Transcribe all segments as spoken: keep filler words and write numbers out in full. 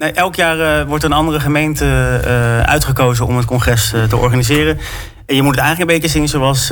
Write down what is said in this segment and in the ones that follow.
Nee, elk jaar uh, wordt een andere gemeente uh, uitgekozen om het congres uh, te organiseren. En je moet het eigenlijk een beetje zien zoals, uh,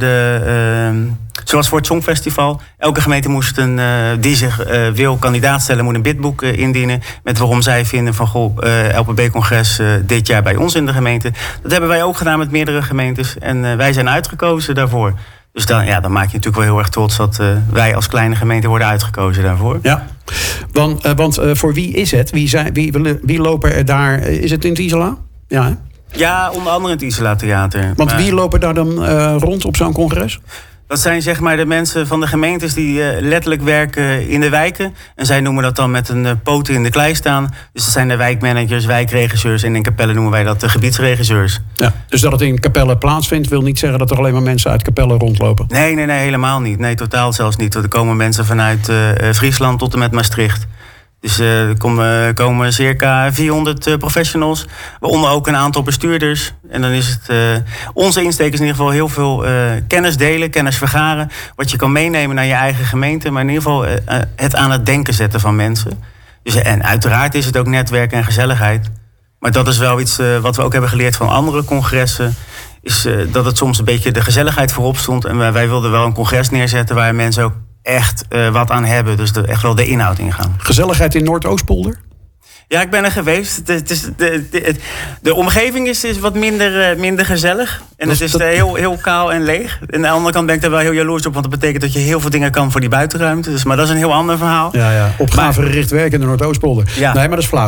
de, uh, zoals voor het Songfestival. Elke gemeente moest een, uh, die zich uh, wil kandidaat stellen, moet een bidboek uh, indienen. Met waarom zij vinden van goh, uh, L P B-congres uh, dit jaar bij ons in de gemeente. Dat hebben wij ook gedaan met meerdere gemeentes. En uh, wij zijn uitgekozen daarvoor. Dus dan, ja, dan maak je natuurlijk wel heel erg trots dat uh, wij als kleine gemeente worden uitgekozen daarvoor. Ja, want, uh, want uh, voor wie is het? Wie, zijn, wie, wie lopen er daar? Is het in het Isola? Ja, hè? Ja, onder andere in het Isola Theater. Want maar... wie lopen daar dan uh, rond op zo'n congres? Dat zijn zeg maar de mensen van de gemeentes die uh, letterlijk werken in de wijken. En zij noemen dat dan met een uh, poten in de klei staan. Dus dat zijn de wijkmanagers, wijkregisseurs. En in Capelle noemen wij dat de gebiedsregisseurs. Ja, dus dat het in Capelle plaatsvindt wil niet zeggen dat er alleen maar mensen uit Capelle rondlopen? Nee, nee, nee, helemaal niet. Nee, totaal zelfs niet. Er komen mensen vanuit uh, Friesland tot en met Maastricht. Dus uh, er komen, komen circa vierhonderd uh, professionals, waaronder ook een aantal bestuurders. En dan is het uh, onze insteek is in ieder geval heel veel uh, kennis delen, kennis vergaren. Wat je kan meenemen naar je eigen gemeente, maar in ieder geval uh, het aan het denken zetten van mensen. Dus, en uiteraard is het ook netwerk en gezelligheid. Maar dat is wel iets uh, wat we ook hebben geleerd van andere congressen. Is uh, dat het soms een beetje de gezelligheid voorop stond. En wij, wij wilden wel een congres neerzetten waar mensen ook echt uh, wat aan hebben. Dus de, echt wel de inhoud ingaan. Gezelligheid in Noordoostpolder? Ja, ik ben er geweest. Het is, de, de, de omgeving is, is wat minder, uh, minder gezellig. En het is dat... heel, heel kaal en leeg. En aan de andere kant ben ik er wel heel jaloers op. Want dat betekent dat je heel veel dingen kan voor die buitenruimte. Dus, maar dat is een heel ander verhaal. Ja, ja. Opgavegericht werk in de Noordoostpolder. Ja. Nee, maar dat is flauw.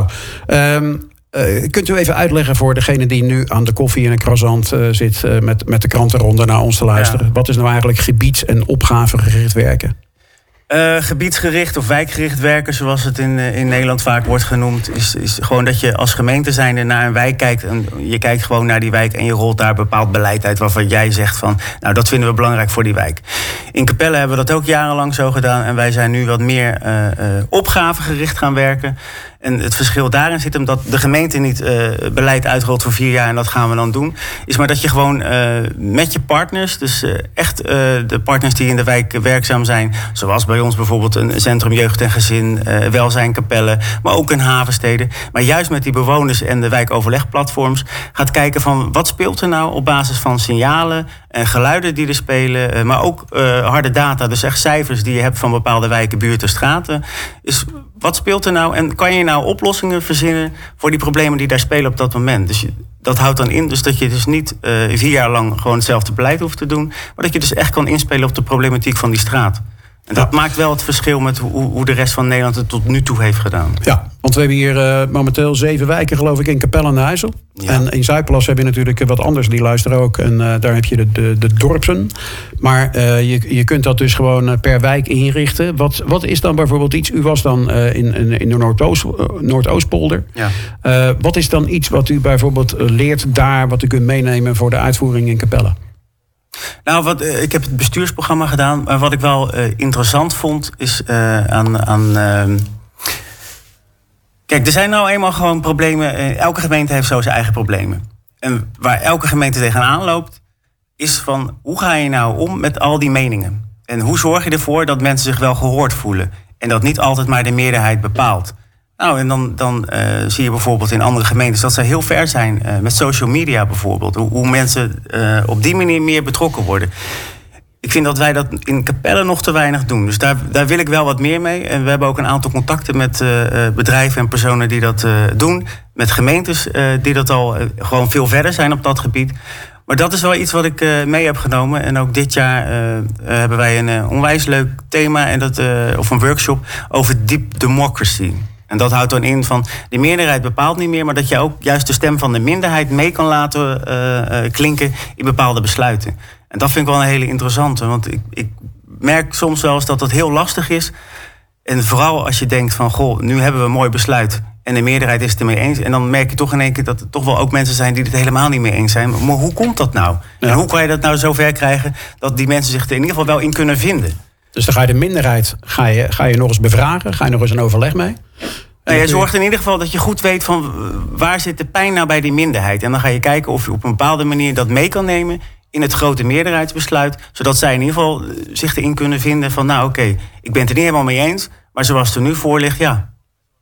Um, Uh, kunt u even uitleggen voor degene die nu aan de koffie en een croissant uh, zit... Uh, met, met de krantenronde naar ons te luisteren. Ja. Wat is nou eigenlijk gebieds- en opgavegericht werken? Uh, gebiedsgericht of wijkgericht werken, zoals het in, uh, in Nederland vaak wordt genoemd... Is, is gewoon dat je als gemeente zijnde naar een wijk kijkt... en je kijkt gewoon naar die wijk en je rolt daar bepaald beleid uit... waarvan jij zegt van, nou dat vinden we belangrijk voor die wijk. In Capelle hebben we dat ook jarenlang zo gedaan... en wij zijn nu wat meer uh, uh, opgavegericht gaan werken... En het verschil daarin zit hem dat de gemeente niet uh, beleid uitrolt voor vier jaar en dat gaan we dan doen. Is maar dat je gewoon uh, met je partners, dus uh, echt uh, de partners die in de wijk werkzaam zijn. Zoals bij ons bijvoorbeeld een Centrum Jeugd en Gezin, uh, Welzijn Capelle, maar ook een havensteden. Maar juist met die bewoners en de wijkoverlegplatforms gaat kijken van wat speelt er nou op basis van signalen en geluiden die er spelen. Uh, maar ook uh, harde data, dus echt cijfers die je hebt van bepaalde wijken, buurten, straten. Is wat speelt er nou en kan je nou oplossingen verzinnen voor die problemen die daar spelen op dat moment? Dus je, dat houdt dan in dus dat je dus niet uh, vier jaar lang gewoon hetzelfde beleid hoeft te doen, maar dat je dus echt kan inspelen op de problematiek van die straat. En dat ja. maakt wel het verschil met hoe, hoe de rest van Nederland het tot nu toe heeft gedaan. Ja, want we hebben hier uh, momenteel zeven wijken geloof ik in Capelle en de IJssel. Ja. En in Zuidplas heb je natuurlijk wat anders, die luisteren ook. En uh, daar heb je de, de, de dorpsen. Maar uh, je, je kunt dat dus gewoon per wijk inrichten. Wat, wat is dan bijvoorbeeld iets, u was dan uh, in, in, in de Noordoost, uh, Noordoostpolder. Ja. Uh, wat is dan iets wat u bijvoorbeeld leert daar, wat u kunt meenemen voor de uitvoering in Capelle? Nou, wat, uh, ik heb het bestuursprogramma gedaan. Maar wat ik wel uh, interessant vond, is uh, aan... aan uh, kijk, er zijn nou eenmaal gewoon problemen. Uh, elke gemeente heeft zo zijn eigen problemen. En waar elke gemeente tegenaan loopt, is van hoe ga je nou om met al die meningen? En hoe zorg je ervoor dat mensen zich wel gehoord voelen? En dat niet altijd maar de meerderheid bepaalt. Nou, en dan, dan uh, zie je bijvoorbeeld in andere gemeentes dat ze heel ver zijn uh, met social media bijvoorbeeld. Hoe, hoe mensen uh, op die manier meer betrokken worden. Ik vind dat wij dat in Capelle nog te weinig doen. Dus daar, daar wil ik wel wat meer mee. En we hebben ook een aantal contacten met uh, bedrijven en personen die dat uh, doen. Met gemeentes uh, die dat al uh, gewoon veel verder zijn op dat gebied. Maar dat is wel iets wat ik uh, mee heb genomen. En ook dit jaar uh, uh, hebben wij een uh, onwijs leuk thema, en dat, uh, of een workshop over deep democracy. En dat houdt dan in van, de meerderheid bepaalt niet meer, maar dat je ook juist de stem van de minderheid mee kan laten uh, uh, klinken in bepaalde besluiten. En dat vind ik wel een hele interessante, want ik, ik merk soms wel eens dat dat heel lastig is. En vooral als je denkt van, goh, nu hebben we een mooi besluit en de meerderheid is het ermee eens. En dan merk je toch in één keer dat er toch wel ook mensen zijn die het helemaal niet mee eens zijn. Maar hoe komt dat nou? Ja. En hoe kan je dat nou zover krijgen dat die mensen zich er in ieder geval wel in kunnen vinden? Dus dan ga je de minderheid ga je, ga je nog eens bevragen, ga je nog eens een overleg mee? Nou, je zorgt in ieder geval dat je goed weet van waar zit de pijn nou bij die minderheid. En dan ga je kijken of je op een bepaalde manier dat mee kan nemen in het grote meerderheidsbesluit. Zodat zij in ieder geval zich erin kunnen vinden van, nou oké, okay, ik ben het er niet helemaal mee eens. Maar zoals het er nu voor ligt, ja,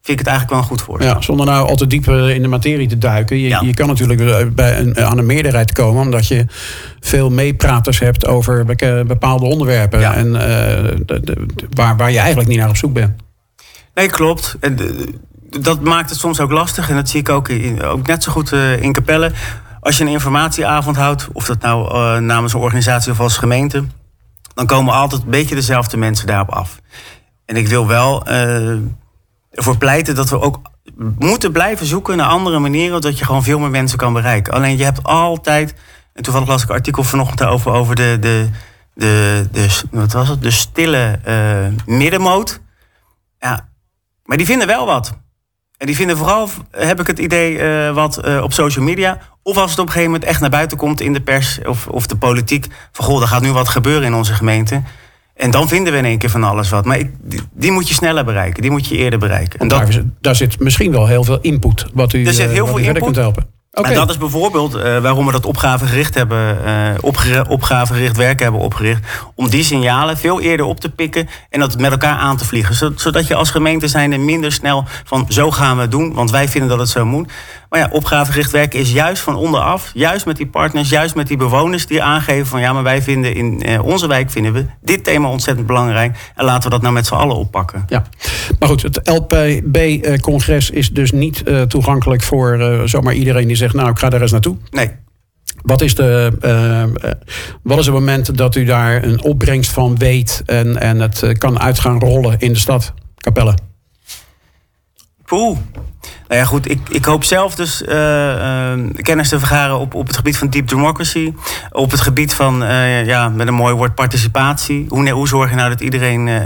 vind ik het eigenlijk wel een goed voorstel. Ja, zonder nou al te diep in de materie te duiken. Je, ja. je kan natuurlijk bij een, aan een meerderheid komen, omdat je veel meepraters hebt over bepaalde onderwerpen. Ja. En uh, de, de, waar, waar je eigenlijk niet naar op zoek bent. Nee, klopt. En de, dat maakt het soms ook lastig. En dat zie ik ook, in, ook net zo goed uh, in Capelle. Als je een informatieavond houdt, of dat nou uh, namens een organisatie of als gemeente, dan komen altijd een beetje dezelfde mensen daarop af. En ik wil wel uh, ervoor pleiten dat we ook moeten blijven zoeken naar andere manieren, dat je gewoon veel meer mensen kan bereiken. Alleen je hebt altijd, en toevallig las ik een artikel vanochtend over, over de, de, de, de, wat was het? de stille uh, middenmoot. Ja, maar die vinden wel wat. En die vinden vooral, heb ik het idee, uh, wat uh, op social media. Of als het op een gegeven moment echt naar buiten komt in de pers of, of de politiek. Van goh, er gaat nu wat gebeuren in onze gemeente. En dan vinden we in één keer van alles wat. Maar ik, die, die moet je sneller bereiken. Die moet je eerder bereiken. En dat, daar, daar zit misschien wel heel veel input. Wat u, er zit heel uh, veel u verder kunt helpen. Okay. En dat is bijvoorbeeld uh, waarom we dat opgavegericht hebben, uh, opge- opgavegericht werk hebben opgericht. Om die signalen veel eerder op te pikken en dat met elkaar aan te vliegen. Zodat je als gemeente zijnde minder snel van zo gaan we het doen, want wij vinden dat het zo moet. Maar ja, opgavegericht werken is juist van onderaf, juist met die partners, juist met die bewoners die aangeven van ja, maar wij vinden in uh, onze wijk vinden we dit thema ontzettend belangrijk. En laten we dat nou met z'n allen oppakken. Ja, maar goed, het L P B-congres is dus niet uh, toegankelijk voor uh, zomaar iedereen die zegt, nou, ik ga daar eens naartoe. Nee. Wat is, de, uh, wat is het moment dat u daar een opbrengst van weet en, en het uh, kan uit gaan rollen in de stad Capelle? Poeh. Nou ja, goed, ik, ik hoop zelf dus uh, uh, kennis te vergaren op, op het gebied van deep democracy. Op het gebied van, uh, ja, met een mooi woord, participatie. Hoe, hoe zorg je nou dat iedereen uh,